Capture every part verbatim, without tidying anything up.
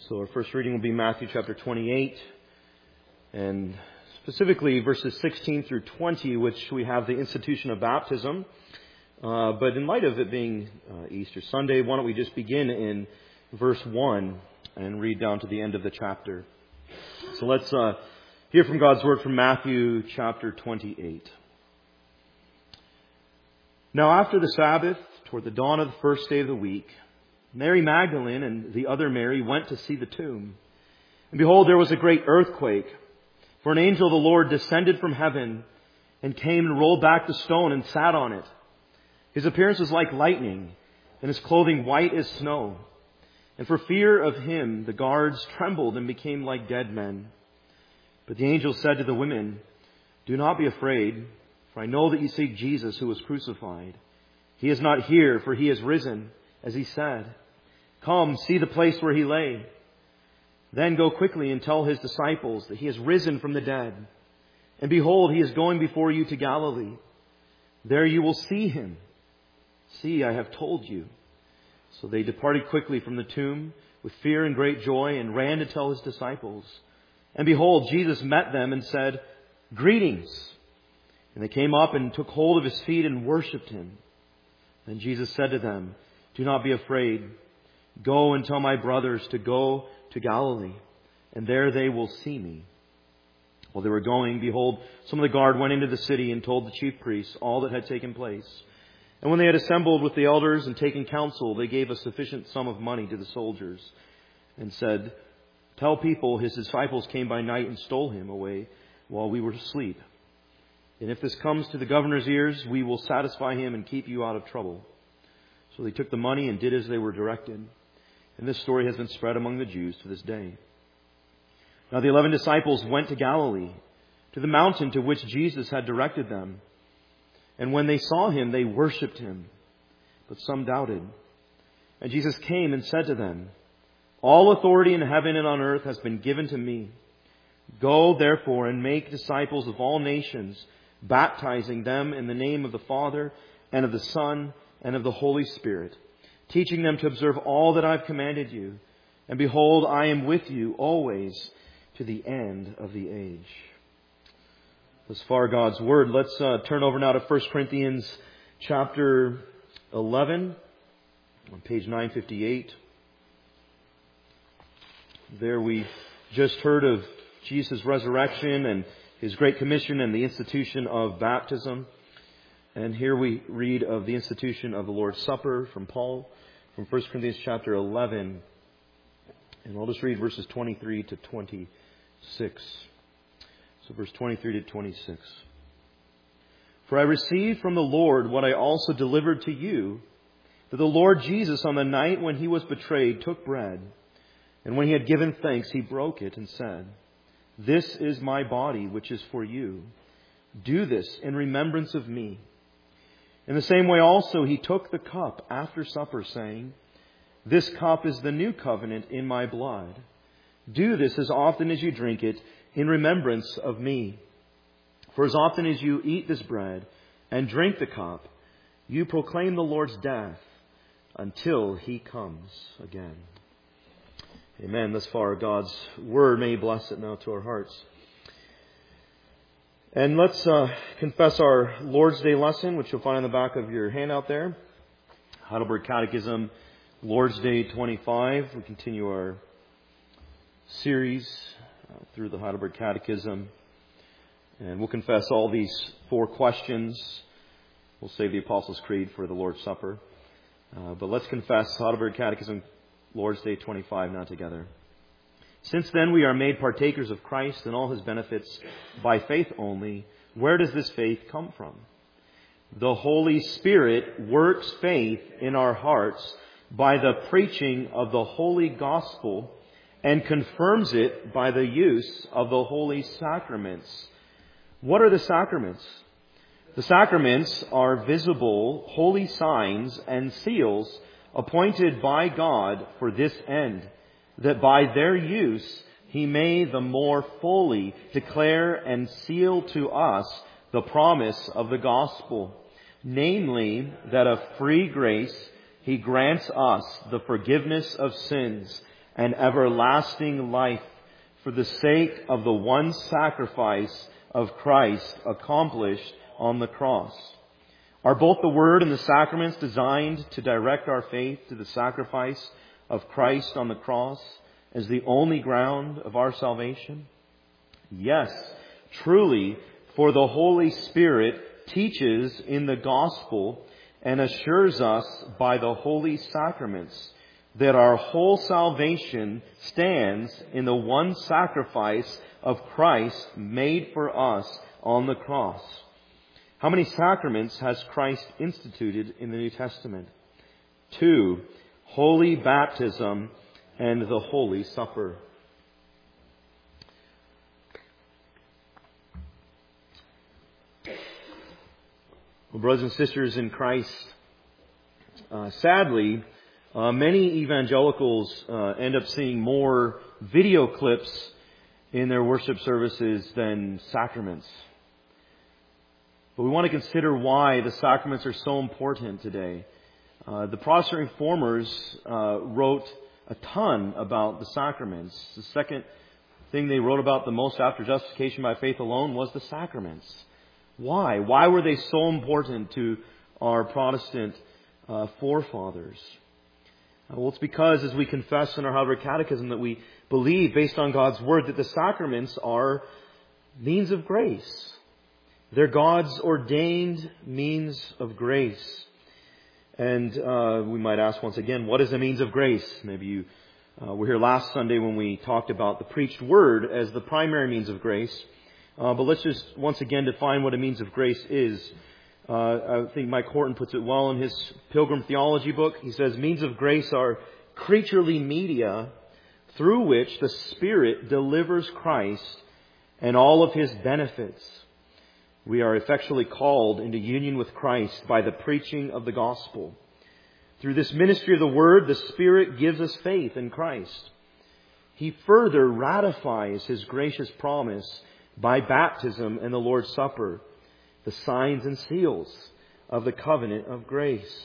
So our first reading will be Matthew chapter twenty-eight, and specifically verses sixteen through twenty, which we have the institution of baptism. Uh, but in light of it being uh, Easter Sunday, why don't we just begin in verse one and read down to the end of the chapter. So let's uh, hear from God's word from Matthew chapter twenty-eight. Now after the Sabbath, toward the dawn of the first day of the week, Mary Magdalene and the other Mary went to see the tomb. And behold, there was a great earthquake, for an angel of the Lord descended from heaven and came and rolled back the stone and sat on it. His appearance was like lightning, and his clothing white as snow. And for fear of him, the guards trembled and became like dead men. But the angel said to the women, "Do not be afraid, for I know that you seek Jesus who was crucified. He is not here, for he is risen, as he said. Come, see the place where he lay. Then go quickly and tell his disciples that he has risen from the dead. And behold, he is going before you to Galilee. There you will see him. See, I have told you." So they departed quickly from the tomb with fear and great joy and ran to tell his disciples. And behold, Jesus met them and said, "Greetings." And they came up and took hold of his feet and worshipped him. Then Jesus said to them, "Do not be afraid. Go and tell my brothers to go to Galilee, and there they will see me." While they were going, behold, some of the guard went into the city and told the chief priests all that had taken place. And when they had assembled with the elders and taken counsel, they gave a sufficient sum of money to the soldiers and said, "Tell people his disciples came by night and stole him away while we were asleep. And if this comes to the governor's ears, we will satisfy him and keep you out of trouble." So they took the money and did as they were directed. And this story has been spread among the Jews to this day. Now the eleven disciples went to Galilee, to the mountain to which Jesus had directed them. And when they saw him, they worshipped him. But some doubted. And Jesus came and said to them, "All authority in heaven and on earth has been given to me. Go, therefore, and make disciples of all nations, baptizing them in the name of the Father and of the Son and of the Holy Spirit, teaching them to observe all that I've commanded you. And behold, I am with you always to the end of the age." Thus far, God's Word. Let's uh, turn over now to First Corinthians chapter eleven, on page nine fifty-eight. There we just heard of Jesus' resurrection and his great commission and the institution of baptism. And here we read of the institution of the Lord's Supper from Paul, from First Corinthians chapter eleven. And I'll just read verses twenty-three to twenty-six. So verse twenty-three to twenty-six. "For I received from the Lord what I also delivered to you, that the Lord Jesus on the night when he was betrayed took bread. And when he had given thanks, he broke it and said, 'This is my body, which is for you. Do this in remembrance of me.' In the same way also he took the cup after supper, saying, 'This cup is the new covenant in my blood. Do this as often as you drink it in remembrance of me. For as often as you eat this bread and drink the cup, you proclaim the Lord's death until he comes again.'" Amen. Thus far, God's Word. May He bless it now to our hearts. And let's uh, confess our Lord's Day lesson, which you'll find on the back of your handout there. Heidelberg Catechism, Lord's Day twenty-five. We continue our series uh, through the Heidelberg Catechism. And we'll confess all these four questions. We'll save the Apostles' Creed for the Lord's Supper. Uh, but let's confess Heidelberg Catechism, Lord's Day twenty-five now together. "Since then we are made partakers of Christ and all his benefits by faith only, where does this faith come from? The Holy Spirit works faith in our hearts by the preaching of the Holy Gospel and confirms it by the use of the holy sacraments." What are the sacraments? The sacraments are visible holy signs and seals appointed by God for this end, that by their use he may the more fully declare and seal to us the promise of the gospel, namely that of free grace he grants us the forgiveness of sins and everlasting life for the sake of the one sacrifice of Christ accomplished on the cross. Are both the Word and the sacraments designed to direct our faith to the sacrifice of Christ on the cross as the only ground of our salvation? Yes, truly, for the Holy Spirit teaches in the gospel and assures us by the holy sacraments that our whole salvation stands in the one sacrifice of Christ made for us on the cross. How many sacraments has Christ instituted in the New Testament? Two, holy baptism and the Holy Supper. Well, brothers and sisters in Christ, uh, sadly, uh, many evangelicals uh, end up seeing more video clips in their worship services than sacraments. But we want to consider why the sacraments are so important today. Uh, the Protestant Reformers uh, wrote a ton about the sacraments. The second thing they wrote about the most after justification by faith alone was the sacraments. Why? Why were they so important to our Protestant uh, forefathers? Uh, well, it's because, as we confess in our Heidelberg Catechism, that we believe, based on God's Word, that the sacraments are means of grace. They're God's ordained means of grace. And uh, we might ask once again, what is a means of grace? Maybe you uh, were here last Sunday when we talked about the preached Word as the primary means of grace. Uh, but let's just once again define what a means of grace is. Uh, I think Mike Horton puts it well in his Pilgrim Theology book. He says, means of grace are creaturely media through which the Spirit delivers Christ and all of His benefits. We are effectually called into union with Christ by the preaching of the gospel. Through this ministry of the Word, the Spirit gives us faith in Christ. He further ratifies His gracious promise by baptism and the Lord's Supper, the signs and seals of the covenant of grace.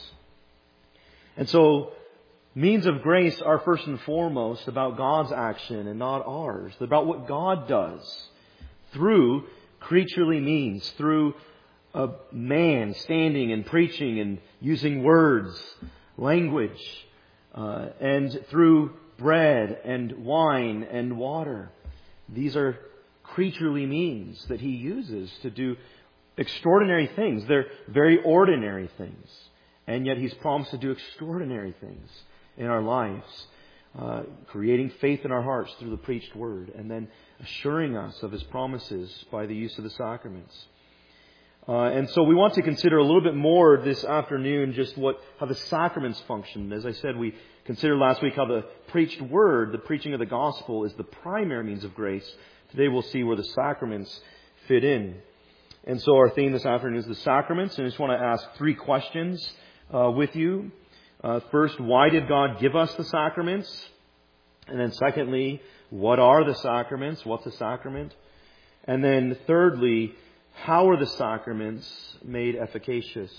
And so, means of grace are first and foremost about God's action and not ours. They're about what God does through creaturely means, through a man standing and preaching and using words, language, uh, and through bread and wine and water. These are creaturely means that He uses to do extraordinary things. They're very ordinary things. And yet He's promised to do extraordinary things in our lives. Uh, creating faith in our hearts through the preached Word. And then assuring us of His promises by the use of the sacraments. Uh, and so we want to consider a little bit more this afternoon just what how the sacraments function. As I said, we considered last week how the preached Word, the preaching of the gospel, is the primary means of grace. Today we'll see where the sacraments fit in. And so our theme this afternoon is the sacraments. And I just want to ask three questions uh, with you. Uh, first, why did God give us the sacraments? And then secondly, what are the sacraments? What's a sacrament? And then thirdly, how are the sacraments made efficacious?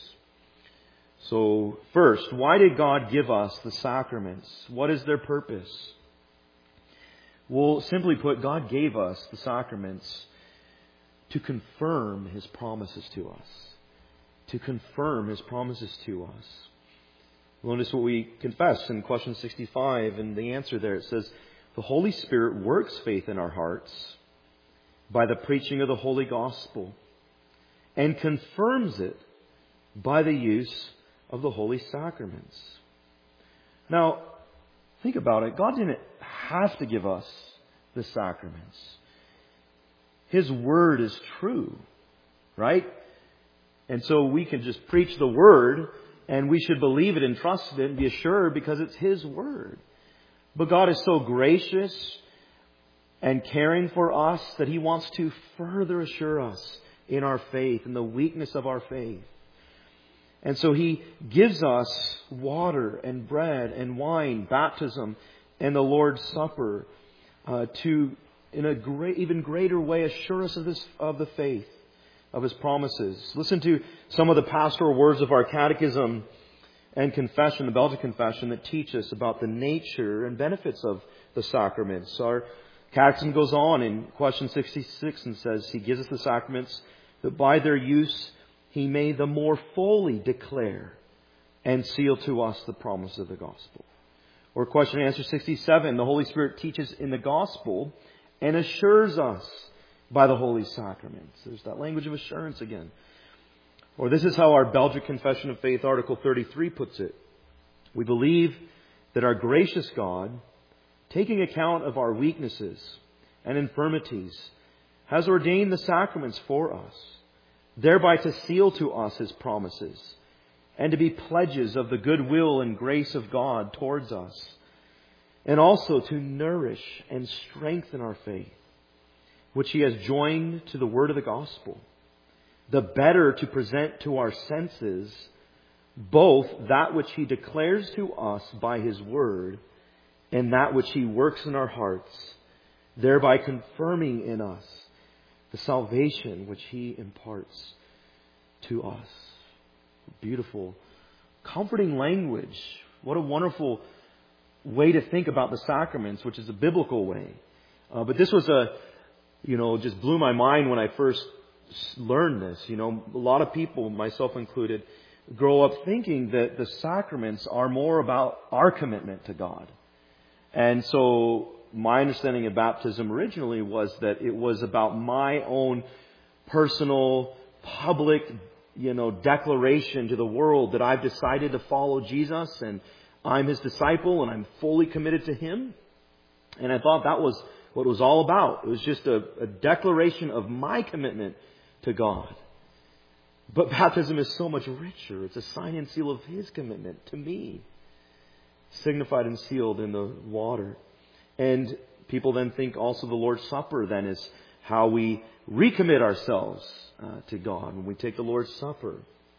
So first, why did God give us the sacraments? What is their purpose? Well, simply put, God gave us the sacraments to confirm His promises to us. To confirm His promises to us. Well, notice what we confess in question sixty-five and the answer there. It says, the Holy Spirit works faith in our hearts by the preaching of the Holy Gospel and confirms it by the use of the Holy Sacraments. Now, think about it. God didn't have to give us the sacraments. His Word is true, right? And so we can just preach the Word and we should believe it and trust it and be assured because it's His Word. But God is so gracious and caring for us that He wants to further assure us in our faith, in the weakness of our faith. And so He gives us water and bread and wine, baptism and the Lord's Supper uh, to, in a great, even greater way, assure us of this, of the faith, of His promises. Listen to some of the pastoral words of our catechism and confession, the Belgian Confession, that teach us about the nature and benefits of the sacraments. Our Catechism goes on in question sixty-six and says, He gives us the sacraments that by their use He may the more fully declare and seal to us the promise of the gospel. Or question and answer sixty-seven, the Holy Spirit teaches in the gospel and assures us by the holy sacraments. There's that language of assurance again. Or this is how our Belgic Confession of Faith, Article thirty-three, puts it. We believe that our gracious God, taking account of our weaknesses and infirmities, has ordained the sacraments for us, thereby to seal to us His promises, and to be pledges of the goodwill and grace of God towards us, and also to nourish and strengthen our faith, which He has joined to the word of the gospel, the better to present to our senses both that which He declares to us by His word and that which He works in our hearts, thereby confirming in us the salvation which He imparts to us. Beautiful, comforting language. What a wonderful way to think about the sacraments, which is a biblical way. Uh, but this was a, you know, just blew my mind when I first learned this. You know, a lot of people, myself included, grow up thinking that the sacraments are more about our commitment to God. And so my understanding of baptism originally was that it was about my own personal, public, you know, declaration to the world that I've decided to follow Jesus and I'm His disciple and I'm fully committed to Him. And I thought that was what it was all about. It was just a, a declaration of my commitment to God. But baptism is so much richer. It's a sign and seal of His commitment to me, signified and sealed in the water. And people then think also the Lord's Supper then is how we recommit ourselves uh, to God when we take the Lord's Supper.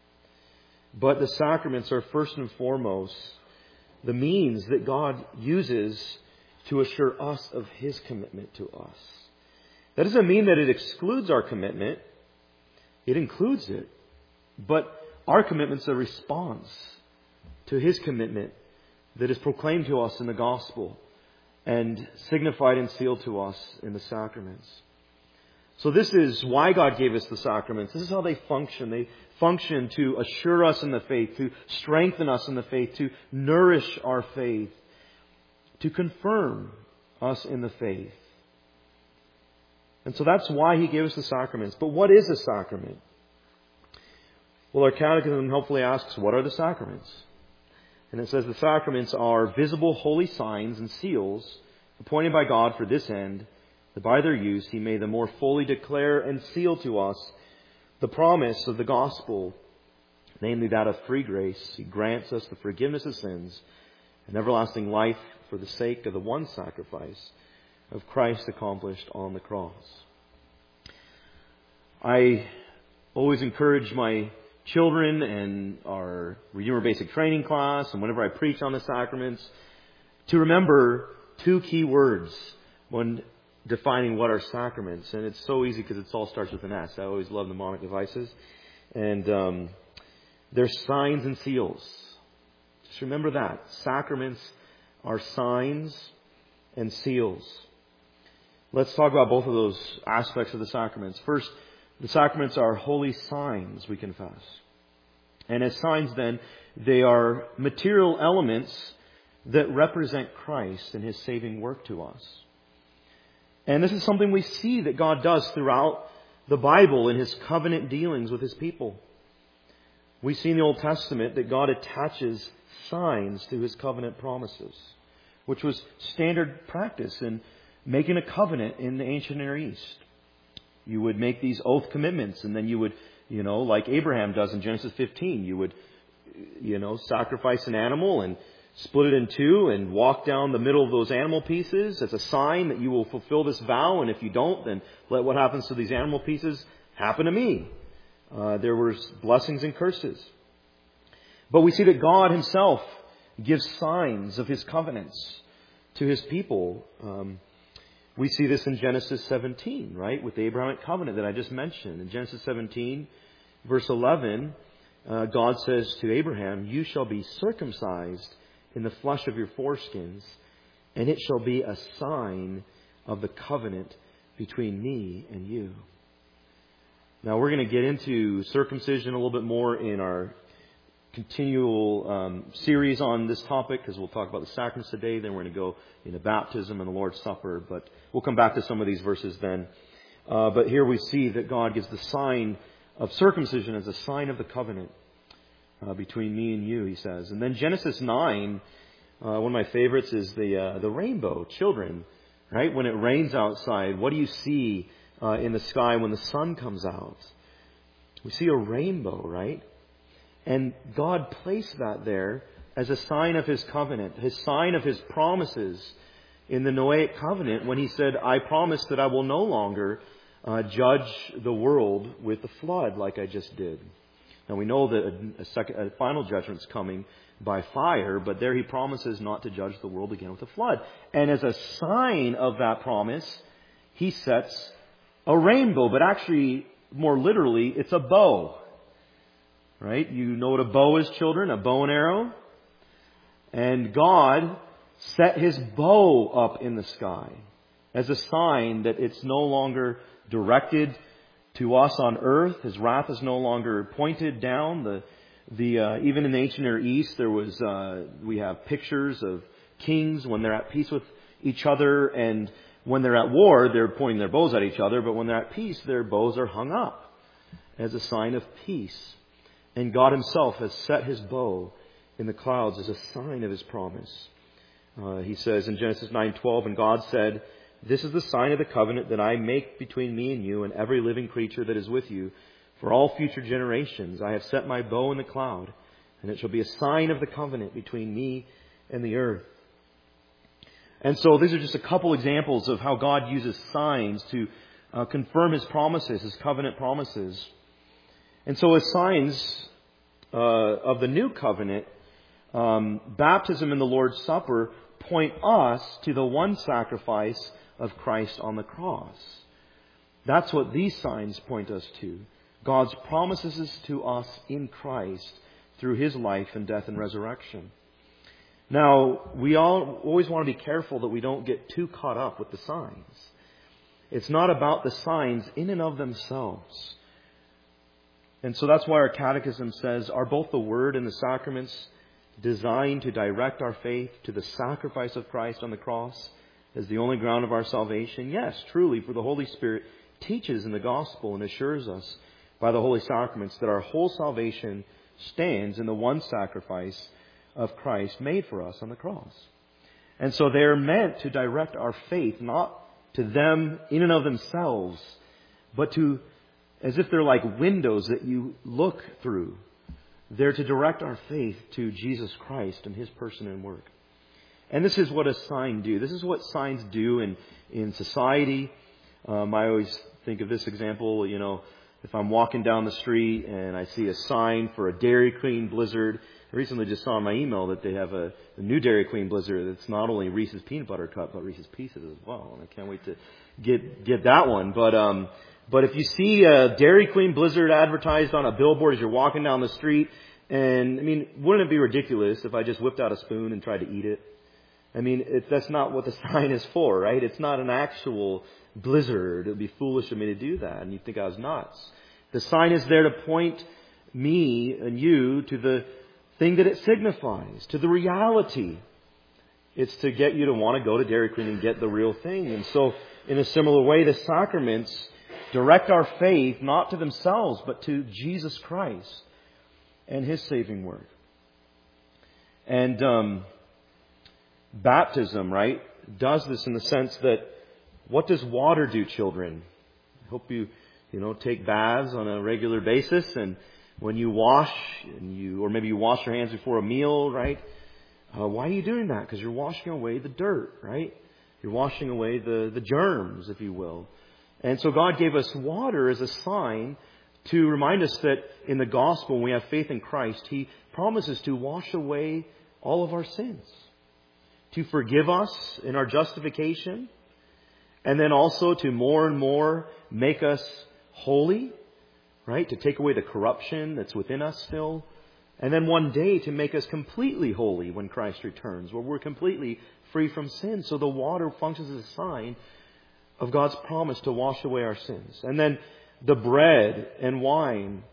But the sacraments are first and foremost the means that God uses to assure us of His commitment to us. That doesn't mean that it excludes our commitment. It includes it. But our commitment's a response to His commitment that is proclaimed to us in the gospel and signified and sealed to us in the sacraments. So this is why God gave us the sacraments. This is how they function. They function to assure us in the faith, to strengthen us in the faith, to nourish our faith, to confirm us in the faith. And so that's why He gave us the sacraments. But what is a sacrament? Well, our catechism helpfully asks, what are the sacraments? And it says the sacraments are visible holy signs and seals appointed by God for this end, that by their use He may the more fully declare and seal to us the promise of the gospel, namely that of free grace. He grants us the forgiveness of sins and everlasting life for the sake of the one sacrifice of Christ accomplished on the cross. I always encourage my children and our Redeemer Basic Training class, and whenever I preach on the sacraments, to remember two key words when defining what are sacraments. And it's so easy because it all starts with an S. I always love mnemonic devices. And um, they're signs and seals. Just remember that. Sacraments are signs and seals. Let's talk about both of those aspects of the sacraments. First, the sacraments are holy signs, we confess. And as signs then, they are material elements that represent Christ and His saving work to us. And this is something we see that God does throughout the Bible in His covenant dealings with His people. We see in the Old Testament that God attaches signs to His covenant promises, which was standard practice in making a covenant in the ancient Near East. You would make these oath commitments, and then you would, you know, like Abraham does in Genesis fifteen, you would, you know, sacrifice an animal and split it in two and walk down the middle of those animal pieces as a sign that you will fulfill this vow. And if you don't, then let what happens to these animal pieces happen to me. Uh, there were blessings and curses. But we see that God Himself gives signs of His covenants to His people. Um, we see this in Genesis seventeen, right, with the Abrahamic covenant that I just mentioned. In Genesis seventeen, verse eleven, uh, God says to Abraham, "You shall be circumcised in the flesh of your foreskins, and it shall be a sign of the covenant between me and you. Now we're going to get into circumcision a little bit more in our continual um, series on this topic, because we'll talk about the sacraments today. Then we're going to go into baptism and the Lord's Supper. But we'll come back to some of these verses then. Uh, but here we see that God gives the sign of circumcision as a sign of the covenant uh, between me and you, he says. And then Genesis nine, uh, one of my favorites is the uh, the rainbow. Children, right? When it rains outside, what do you see uh, in the sky when the sun comes out? We see a rainbow, right? And God placed that there as a sign of His covenant, His sign of His promises in the Noahic covenant when He said, I promise that I will no longer uh, judge the world with the flood like I just did. Now we know that a, a, second, a final judgment's coming by fire, but there He promises not to judge the world again with a flood. And as a sign of that promise, He sets a rainbow, but actually, more literally, it's a bow. Right? You know what a bow is, children? A bow and arrow. And God set His bow up in the sky as a sign that it's no longer directed to us on earth. His wrath is no longer pointed down. The the uh, even in the ancient Near East, there was uh, we have pictures of kings when they're at peace with each other, and when they're at war, they're pointing their bows at each other. But when they're at peace, their bows are hung up as a sign of peace. And God Himself has set His bow in the clouds as a sign of His promise. Uh, he says in Genesis nine twelve, and God said, this is the sign of the covenant that I make between me and you and every living creature that is with you for all future generations. I have set my bow in the cloud, and it shall be a sign of the covenant between me and the earth. And so these are just a couple examples of how God uses signs to uh, confirm His promises, His covenant promises. And so as signs uh, of the new covenant, um, baptism and the Lord's Supper point us to the one sacrifice of Christ on the cross. That's what these signs point us to. God's promises to us in Christ through His life and death and resurrection. Now, we all always want to be careful that we don't get too caught up with the signs. It's not about the signs in and of themselves. And so that's why our catechism says, are both the Word and the sacraments designed to direct our faith to the sacrifice of Christ on the cross as the only ground of our salvation? Yes, truly, for the Holy Spirit teaches in the gospel and assures us by the holy sacraments that our whole salvation stands in the one sacrifice of Christ made for us on the cross. And so they're meant to direct our faith, not to them in and of themselves, but to as if they're like windows that you look through. They're to direct our faith to Jesus Christ and His person and work. And this is what a sign do. This is what signs do in, in society. Um, I always think of this example, you know, if I'm walking down the street and I see a sign for a Dairy Queen Blizzard. I recently just saw in my email that they have a, a new Dairy Queen Blizzard that's not only Reese's Peanut Butter Cup, but Reese's Pieces as well. And I can't wait to get get that one. But um, but if you see a Dairy Queen Blizzard advertised on a billboard as you're walking down the street, and I mean, wouldn't it be ridiculous if I just whipped out a spoon and tried to eat it? I mean, it, that's not what the sign is for, right? It's not an actual blizzard. It would be foolish of me to do that, and you'd think I was nuts. The sign is there to point me and you to the thing that it signifies, to the reality. It's to get you to want to go to Dairy Queen and get the real thing. And so, in a similar way, the sacraments direct our faith not to themselves, but to Jesus Christ and His saving work. And um, baptism, right, does this in the sense that, what does water do, children? I hope you, you know, take baths on a regular basis, and when you wash, and you, or maybe you wash your hands before a meal, right? Uh, why are you doing that? Because you're washing away the dirt, right? You're washing away the, the germs, if you will. And so God gave us water as a sign to remind us that in the gospel, when we have faith in Christ, He promises to wash away all of our sins, to forgive us in our justification, and then also to more and more make us holy, right? To take away the corruption that's within us still, And then one day to make us completely holy when Christ returns, where we're completely free from sin. So the water functions as a sign of God's promise to wash away our sins. And then the bread and wine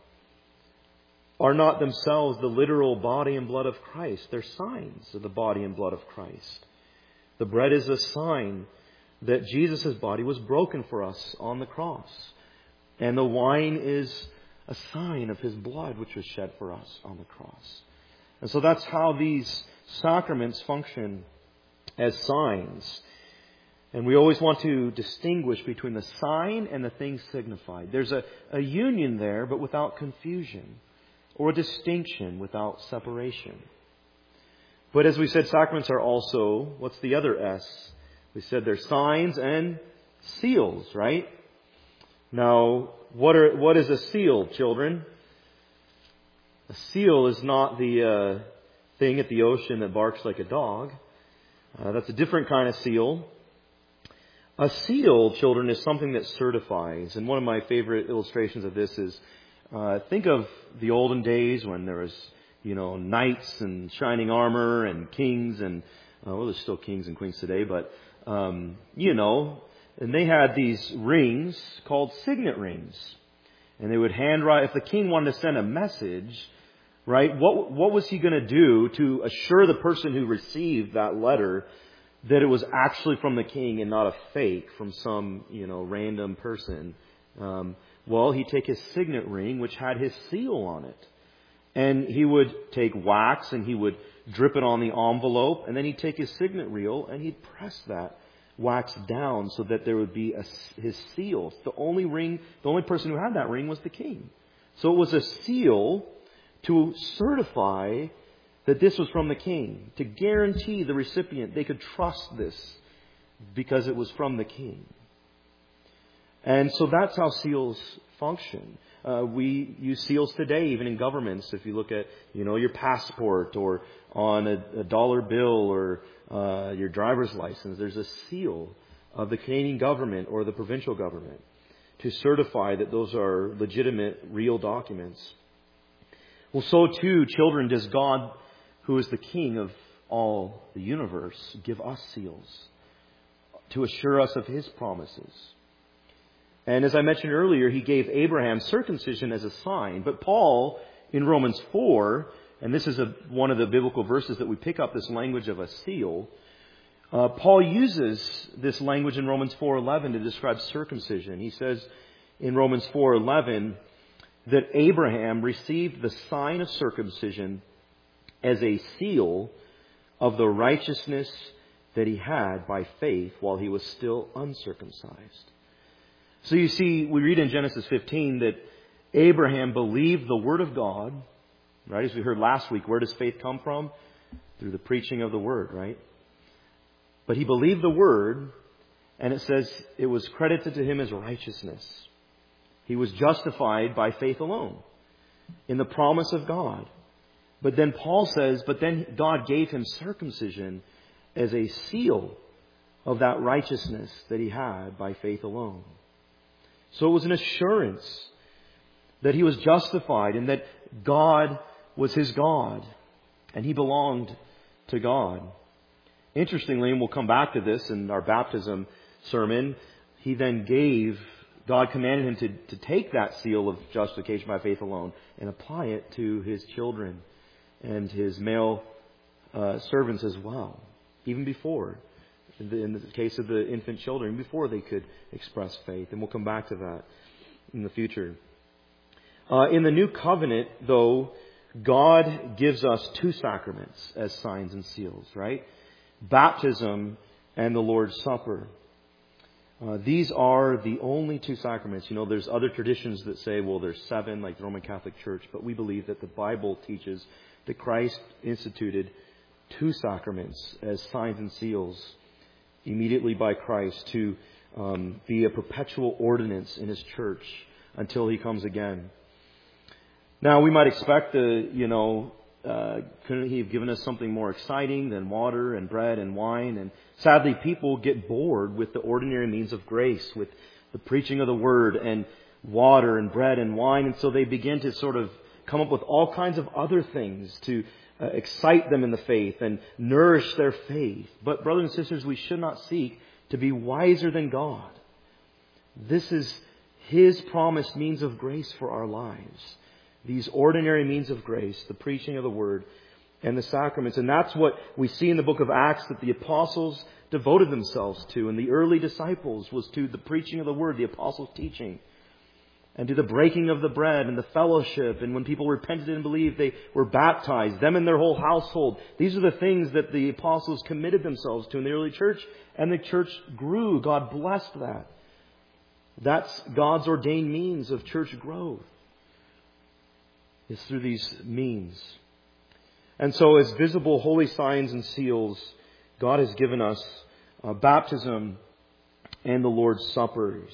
are not themselves the literal body and blood of Christ. They're signs of the body and blood of Christ. The bread is a sign that Jesus' body was broken for us on the cross. And the wine is a sign of His blood which was shed for us on the cross. And so that's how these sacraments function as signs. And we always want to distinguish between the sign and the thing signified. There's a, a union there, but without confusion, or a distinction without separation. But as we said, sacraments are also, what's the other S? We said they're signs and seals, right? Now, what are what is a seal, children? A seal is not the uh, thing at the ocean that barks like a dog. Uh, that's a different kind of seal. A seal, children, is something that certifies. And one of my favorite illustrations of this is, uh, think of the olden days when there was, you know, knights and shining armor and kings and, uh, well, there's still kings and queens today, but, um, you know, and they had these rings called signet rings. And they would handwrite, if the king wanted to send a message, right, what, what was he going to do to assure the person who received that letter that it was actually from the king and not a fake from some, you know, random person? Um, well, he'd take his signet ring, which had his seal on it. And he would take wax and he would drip it on the envelope. And then he'd take his signet reel and he'd press that wax down so that there would be a, his seal. The only ring, the only person who had that ring was the king. So it was a seal to certify that this was from the king, to guarantee the recipient they could trust this because it was from the king. And so that's how seals function. Uh, we use seals today, even in governments. If you look at, you know, your passport or on a, a dollar bill or uh, your driver's license, there's a seal of the Canadian government or the provincial government to certify that those are legitimate, real documents. Well, so too, children, does God, who is the King of all the universe, give us seals to assure us of His promises. And as I mentioned earlier, He gave Abraham circumcision as a sign. But Paul, in Romans four, and this is a, one of the biblical verses that we pick up this language of a seal, uh, Paul uses this language in Romans four eleven to describe circumcision. He says in Romans four eleven that Abraham received the sign of circumcision as a seal of the righteousness that he had by faith while he was still uncircumcised. So you see, we read in Genesis fifteen that Abraham believed the Word of God, right? As we heard last week, where does faith come from? Through the preaching of the Word, right? But he believed the Word, and it says it was credited to him as righteousness. He was justified by faith alone in the promise of God. But then Paul says, but then God gave him circumcision as a seal of that righteousness that he had by faith alone. So it was an assurance that he was justified and that God was his God and he belonged to God. Interestingly, and we'll come back to this in our baptism sermon, he then gave, God commanded him to, to take that seal of justification by faith alone and apply it to his children and his male uh, servants as well, even before. In the, in the case of the infant children, before they could express faith. And we'll come back to that in the future. Uh, in the new covenant, though, God gives us two sacraments as signs and seals, right? Baptism and the Lord's Supper. Uh, these are the only two sacraments. You know, there's other traditions that say, well, there's seven, like the Roman Catholic Church, but we believe that the Bible teaches that Christ instituted two sacraments as signs and seals immediately by Christ to um, be a perpetual ordinance in His church until He comes again. Now, we might expect the, you know, uh, couldn't He have given us something more exciting than water and bread and wine? And sadly, people get bored with the ordinary means of grace, with the preaching of the Word and water and bread and wine. And so they begin to sort of come up with all kinds of other things to uh, excite them in the faith and nourish their faith. But brothers and sisters, we should not seek to be wiser than God. This is His promised means of grace for our lives. These ordinary means of grace, the preaching of the Word and the sacraments. And that's what we see in the book of Acts that the apostles devoted themselves to, and the early disciples, was to the preaching of the Word, the apostles' teaching, and to the breaking of the bread and the fellowship. And when people repented and believed, they were baptized, them and their whole household. These are the things that the apostles committed themselves to in the early church, and the church grew. God blessed that. That's God's ordained means of church growth. It's through these means. And so as visible holy signs and seals, God has given us uh, baptism and the Lord's Suppers.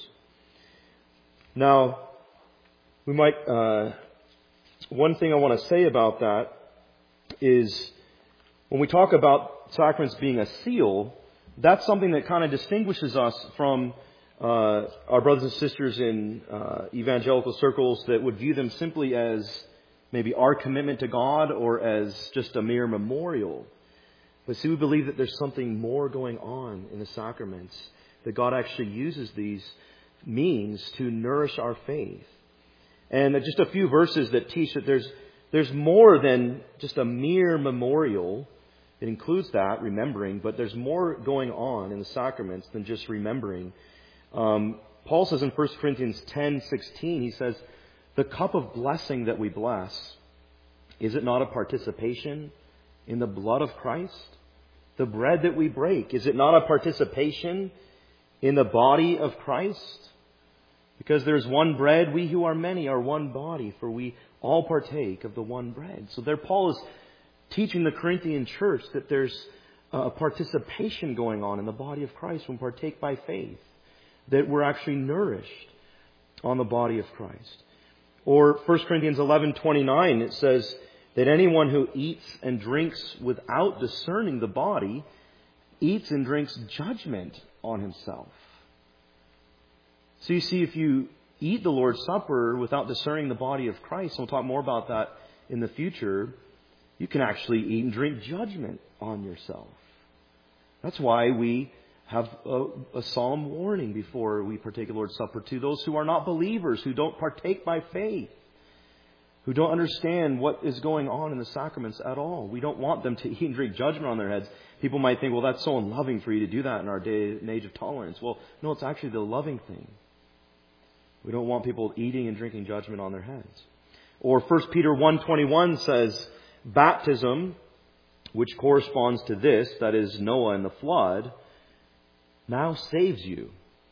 Now, we might, uh, one thing I want to say about that is when we talk about sacraments being a seal, that's something that kind of distinguishes us from uh, our brothers and sisters in uh, evangelical circles that would view them simply as maybe our commitment to God or as just a mere memorial. But see, we believe that there's something more going on in the sacraments, that God actually uses these means to nourish our faith. And just a few verses that teach that there's there's more than just a mere memorial. It includes that, remembering, but there's more going on in the sacraments than just remembering. Um, Paul says in First Corinthians ten sixteen, he says, "The cup of blessing that we bless, is it not a participation in the blood of Christ? The bread that we break, is it not a participation in the body of Christ? Because there's one bread, we who are many are one body, for we all partake of the one bread." So there Paul is teaching the Corinthian church that there's a participation going on in the body of Christ when we partake by faith, that we're actually nourished on the body of Christ. Or First Corinthians eleven twenty-nine, it says that anyone who eats and drinks without discerning the body eats and drinks judgment on himself. So you see, if you eat the Lord's Supper without discerning the body of Christ, and we'll talk more about that in the future, you can actually eat and drink judgment on yourself. That's why we have a, a solemn warning before we partake of the Lord's Supper to those who are not believers, who don't partake by faith, who don't understand what is going on in the sacraments at all. We don't want them to eat and drink judgment on their heads. People might think, well, that's so unloving for you to do that in our day and age of tolerance. Well, no, it's actually the loving thing. We don't want people eating and drinking judgment on their heads. Or First Peter one twenty-one says, baptism, which corresponds to this, that is Noah and the flood, now saves you.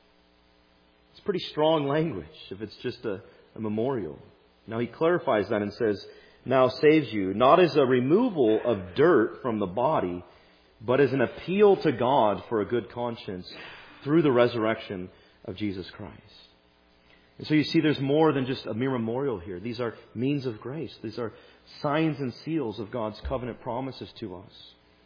It's pretty strong language if it's just a, a memorial. Now he clarifies that and says, now saves you, not as a removal of dirt from the body, but as an appeal to God for a good conscience through the resurrection of Jesus Christ. And so you see, there's more than just a mere memorial here. These are means of grace. These are signs and seals of God's covenant promises to us.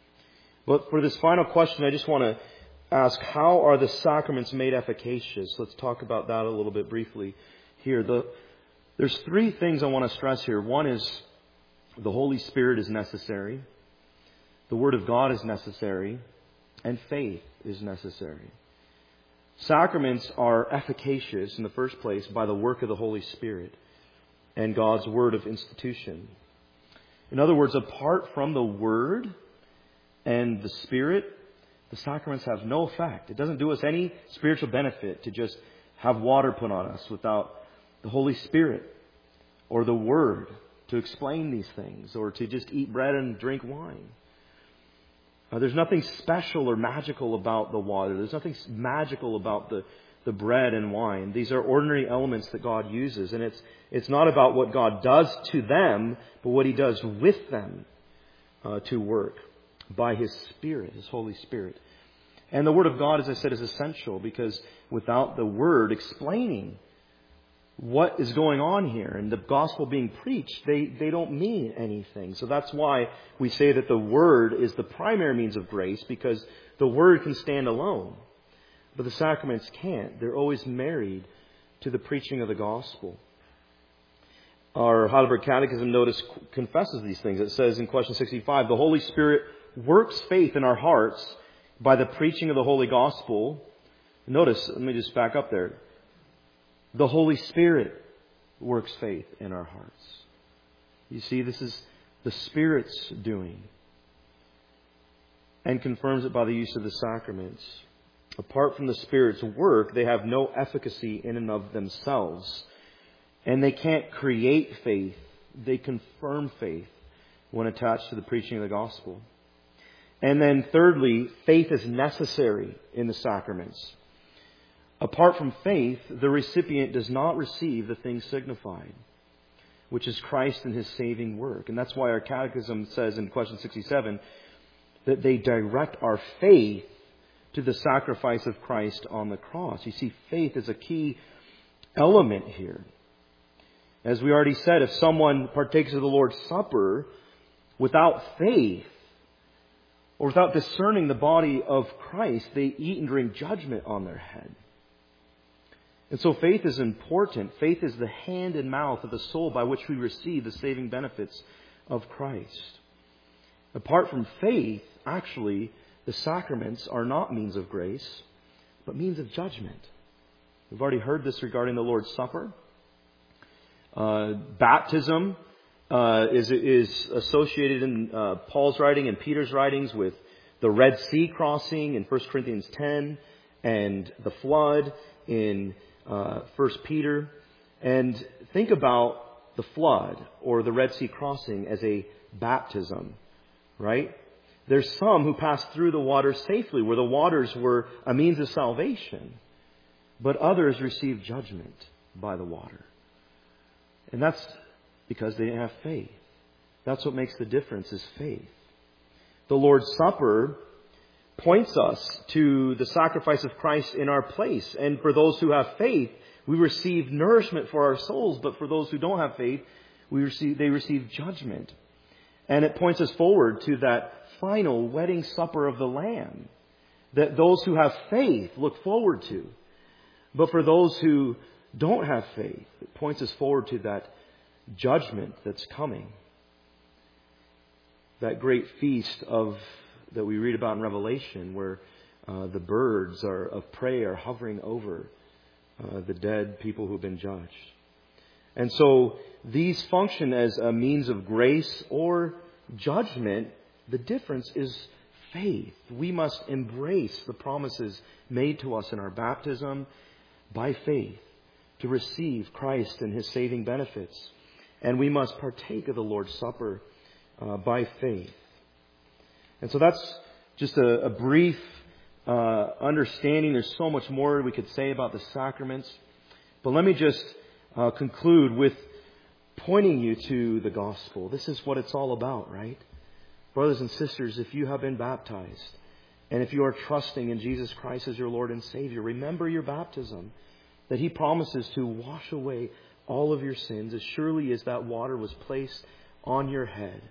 But for this final question, I just want to ask, how are the sacraments made efficacious? Let's talk about that a little bit briefly here. The, there's three things I want to stress here. One is the Holy Spirit is necessary. The Word of God is necessary. And faith is necessary. Sacraments are efficacious in the first place by the work of the Holy Spirit and God's Word of institution. In other words, apart from the Word and the Spirit, the sacraments have no effect. It doesn't do us any spiritual benefit to just have water put on us without the Holy Spirit or the Word to explain these things, or to just eat bread and drink wine. Uh, there's nothing special or magical about the water. There's nothing magical about the, the bread and wine. These are ordinary elements that God uses. And it's it's not about what God does to them, but what He does with them uh, to work by His Spirit, His Holy Spirit. And the Word of God, as I said, is essential, because without the Word explaining what is going on here and the gospel being preached, they, they don't mean anything. So that's why we say that the Word is the primary means of grace, because the Word can stand alone. But the sacraments can't. They're always married to the preaching of the gospel. Our Heidelberg Catechism, notice, confesses these things. It says in question sixty-five, the Holy Spirit works faith in our hearts by the preaching of the Holy Gospel. Notice, let me just back up there. The Holy Spirit works faith in our hearts. You see, this is the Spirit's doing. And confirms it by the use of the sacraments. Apart from the Spirit's work, they have no efficacy in and of themselves. And they can't create faith. They confirm faith when attached to the preaching of the gospel. And then thirdly, faith is necessary in the sacraments. Apart from faith, the recipient does not receive the thing signified, which is Christ and His saving work. And that's why our catechism says in question sixty-seven that they direct our faith to the sacrifice of Christ on the cross. You see, faith is a key element here. As we already said, if someone partakes of the Lord's Supper without faith, or without discerning the body of Christ, they eat and drink judgment on their head. And so faith is important. Faith is the hand and mouth of the soul by which we receive the saving benefits of Christ. Apart from faith, actually, the sacraments are not means of grace, but means of judgment. We've already heard this regarding the Lord's Supper. Uh, baptism uh, is, is associated in uh, Paul's writing and Peter's writings with the Red Sea crossing in First Corinthians ten and the flood in uh, First Peter. And think about the flood or the Red Sea crossing as a baptism, right? There's some who passed through the waters safely, where the waters were a means of salvation, but others received judgment by the water. And that's because they didn't have faith. That's what makes the difference, is faith. The Lord's Supper points us to the sacrifice of Christ in our place. And for those who have faith, we receive nourishment for our souls. But for those who don't have faith, we receive, they receive judgment. And it points us forward to that final wedding supper of the Lamb that those who have faith look forward to. But for those who don't have faith, it points us forward to that judgment that's coming. That great feast of that we read about in Revelation, where uh, the birds are, of prey are hovering over uh, the dead people who have been judged. And so these function as a means of grace or judgment. The difference is faith. We must embrace the promises made to us in our baptism by faith to receive Christ and His saving benefits. And we must partake of the Lord's Supper uh, by faith. And so that's just a, a brief uh, understanding. There's so much more we could say about the sacraments. But let me just uh, conclude with pointing you to the gospel. This is what it's all about, right? Brothers and sisters, if you have been baptized, and if you are trusting in Jesus Christ as your Lord and Savior, remember your baptism, that He promises to wash away all of your sins as surely as that water was placed on your head.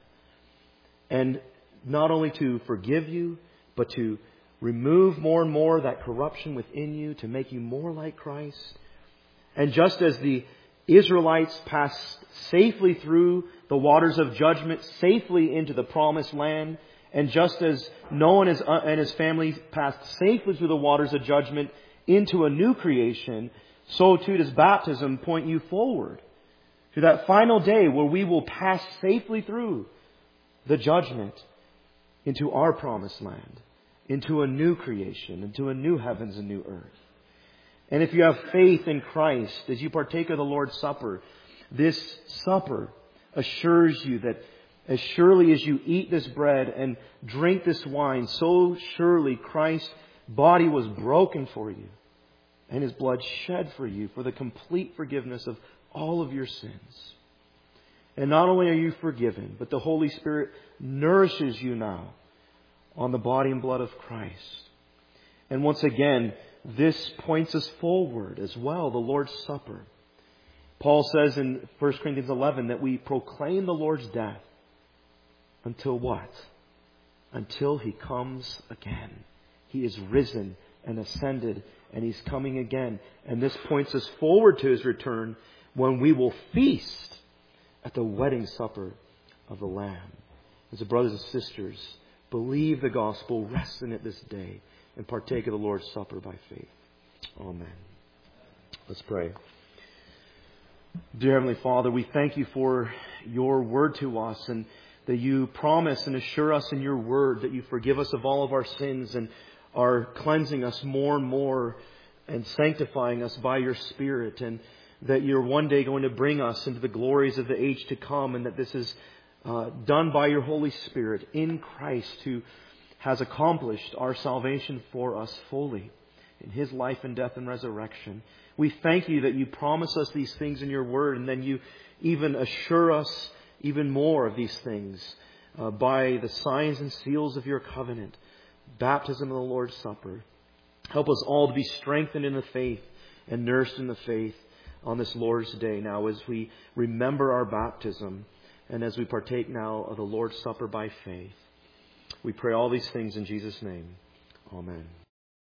And not only to forgive you, but to remove more and more that corruption within you, to make you more like Christ. And just as the Israelites passed safely through the waters of judgment, safely into the promised land, and just as Noah and his, uh, and his family passed safely through the waters of judgment into a new creation, so too does baptism point you forward to that final day where we will pass safely through the judgment into our promised land, into a new creation, into a new heavens and new earth. And if you have faith in Christ, as you partake of the Lord's Supper, this supper assures you that as surely as you eat this bread and drink this wine, so surely Christ's body was broken for you and His blood shed for you for the complete forgiveness of all of your sins. And not only are you forgiven, but the Holy Spirit nourishes you now on the body and blood of Christ. And once again, this points us forward as well, the Lord's Supper. Paul says in First Corinthians eleven that we proclaim the Lord's death until what? Until He comes again. He is risen and ascended, and He's coming again. And this points us forward to His return, when we will feast at the wedding supper of the Lamb. As the brothers and sisters, believe the gospel, rest in it this day, and partake of the Lord's Supper by faith. Amen. Let's pray. Dear Heavenly Father, we thank you for your word to us, and that you promise and assure us in your word that you forgive us of all of our sins and are cleansing us more and more and sanctifying us by your Spirit, and that you're one day going to bring us into the glories of the age to come, and that this is uh, done by your Holy Spirit in Christ, who has accomplished our salvation for us fully in His life and death and resurrection. We thank you that you promise us these things in your word, and then you even assure us even more of these things uh, by the signs and seals of your covenant, baptism and the Lord's Supper. Help us all to be strengthened in the faith and nursed in the faith on this Lord's Day now, as we remember our baptism and as we partake now of the Lord's Supper by faith. We pray all these things in Jesus' name. Amen.